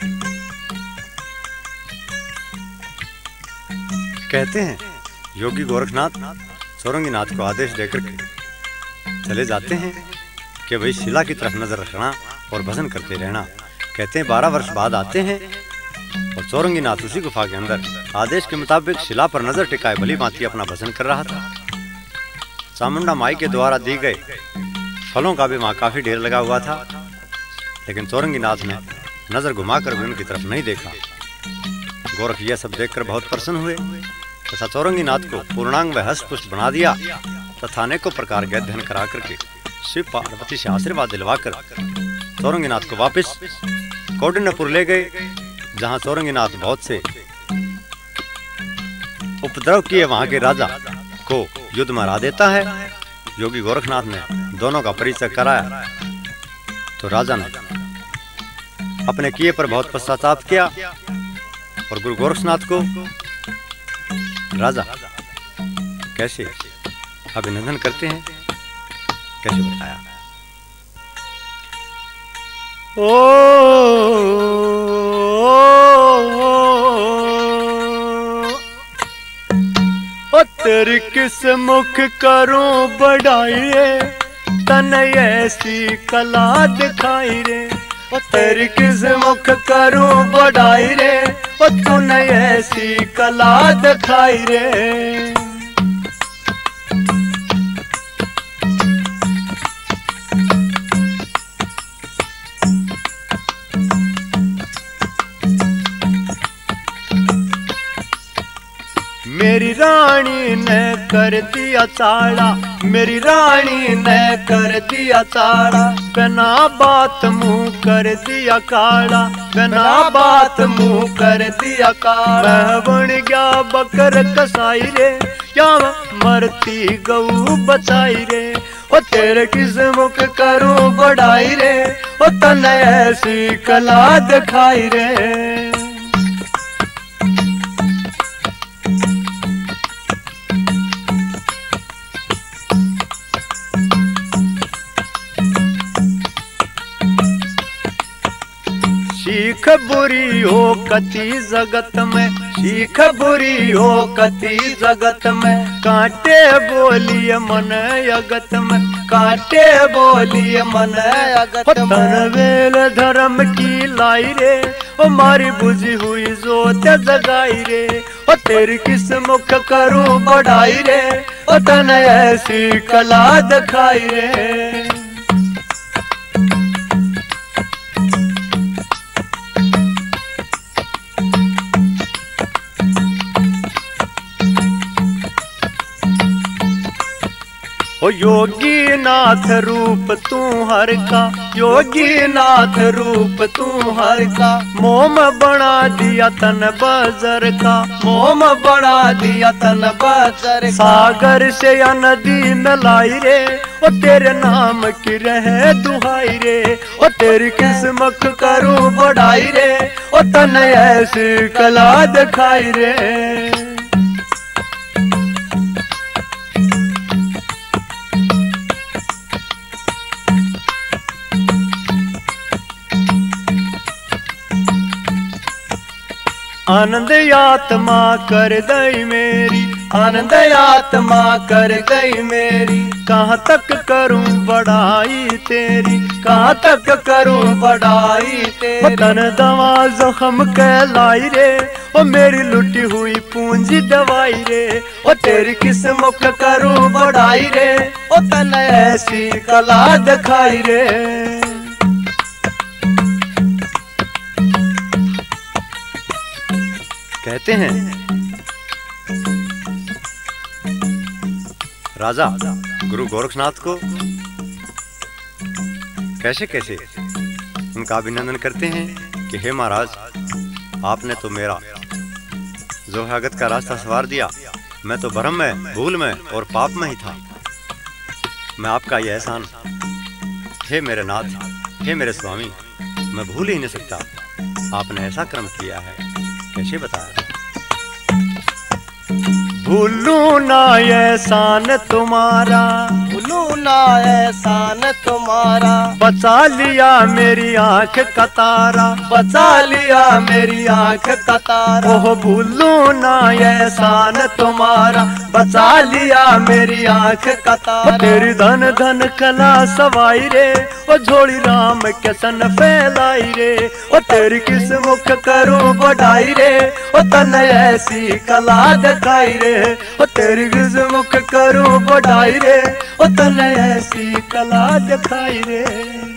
कहते हैं योगी गोरखनाथ चौरंगीनाथ को आदेश देकर के चले जाते हैं कि भाई शिला की तरफ नजर रखना और भजन करते रहना। कहते हैं 12 वर्ष बाद आते हैं और चौरंगीनाथ उसी गुफा के अंदर आदेश के मुताबिक शिला पर नजर टिकाए भली भांति अपना भजन कर रहा था। चामुंडा माई के द्वारा दी गए फलों का भी वहाँ काफी ढेर लगा हुआ था, लेकिन चौरंगीनाथ ने नजर घुमाकर भी उनकी तरफ नहीं देखा। गोरख यह सब देखकर बहुत प्रसन्न हुए तथा चौरंगीनाथ को पूर्णांग व हस्त पुष्ट बना दिया तथा अनेकों प्रकार के अध्ययन करा करके शिव पार्वती से आशीर्वाद दिलवाकर चौरंगीनाथ को वापस कौंडिन्यपुर ले गए, जहां चौरंगीनाथ बहुत से उपद्रव किए वहां के राजा को युद्ध में हरा देता है। योगी गोरखनाथ ने दोनों का परिचय कराया तो राजा ने अपने किए पर बहुत पश्चाताप किया और गुरु गोरखनाथ को राजा कैसे अभिनंदन करते हैं, कैसे बताया। ओ तेरी किस मुख करूं बढ़ाई रे, तन ऐसी कला दिखाई रे। ओ तेरी किस मुख करूं बढ़ाई रे, ओ तूने ऐसी कला दिखाई रे। मेरी रानी ने कर दिया चाड़ा, मेरी रानी ने कर दिया चाड़ा, बिना बात मुंह कर दिया काला, बिना बात मुंह कर दिया काला। मैं बन गया बकर कसाई रे, या मरती गऊ बचाई रे। ओ तेरे किस मुख करूं बढ़ाई रे, ओ तने ऐसी कला दिखाई रे। सीख बुरी हो कति जगत में, सीख बुरी हो कति जगत में, कांटे बोलिए मन अगत में, कांटे बोलिए मन अगत में। तनवेल धर्म की लाई रे, ओ मारी बुझी हुई जोत जगाई रे। ओ तेरी किस मुख करूं बढ़ाई रे, ओ तने ऐसी कला दिखाई रे। ओ योगी नाथ रूप तू हर का, योगी नाथ रूप तू हर का, मोम बना दिया तन बजर का, मोम बना दिया तन बजर। सागर से या नदी में लाई रे, ओ तेरे नाम की रहे दुहाई रे। ओ तेरी किस्मत करूं बढ़ाई रे, ओ तन ऐसी कला दिखाई रे। आनंद आत्मा कर दई मेरी, आनंद आत्मा कर दई मेरी। कहाँ तक करूं बढ़ाई तेरी, कहाँ तक करूं बढ़ाई तेरी। तन दवा जख्म कहलाई रे, ओ मेरी लुटी हुई पूंजी दवाई रे। ओ तेरी किस मुख करूं बढ़ाई रे, ओ तन ऐसी कला दिखाई रे। कहते हैं राजा गुरु गोरखनाथ को कैसे कैसे उनका अभिनंदन करते हैं कि हे महाराज, आपने तो मेरा जो है अगत का रास्ता सवार दिया। मैं तो भ्रम में, भूल में और पाप में ही था। मैं आपका यह एहसान हे मेरे नाथ, हे मेरे स्वामी, मैं भूल ही नहीं सकता। आपने ऐसा कर्म किया है, कैसे बताया। भूलू ना एहसान तुम्हारा, भूलू ना एहसान तुम्हारा। बचा लिया मेरी आंख का तारा, बचा लिया मेरी आंख का तारा। ओह भूलू ना एहसान तुम्हारा, बचा लिया मेरी आंख का तारा। तेरी धन धन कला सवाई रे, ओ झोली राम के सन फैलाई रे। ओ तेरी किस मुख करूं बढ़ाई रे, ओ तन ऐसी कला दिखाई रे। ओ तेरी किस मुख करूं बढ़ाई रे, ओ तन ऐसी कला दिखाई रे।